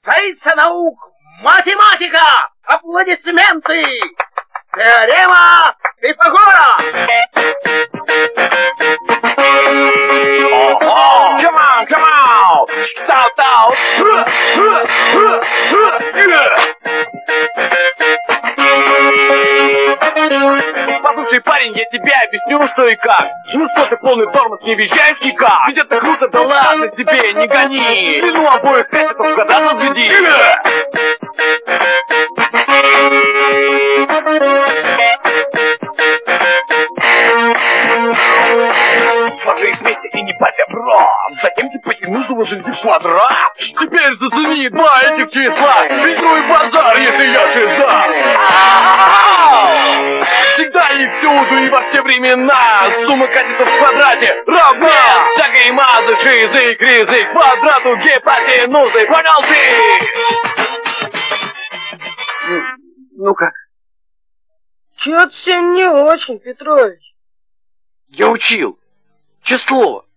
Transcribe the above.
Столица наук, математика! Аплодисменты! Теорема Пифагора! Come on, come on! Тау-тау! Послушай, парень, я тебе объясню, что и как. Ну что ты полный тормоз, не визжаешь никак? Ведь это круто, да ладно тебе, не гони. Длину обоих кассетов в года разведи. Сложись вместе и не подоброс. Затем ты потянул заложили квадрат. Теперь зацени два этих числа. Фильтруй базар, если я шиза. Всегда и всюду и во все времена сумма катетов в квадрате равна всякой мазы, шизы, кризы, квадрату гипотенузы. Понял ты? Ну как? Чё-то все не очень, Петрович. Я учил. Число.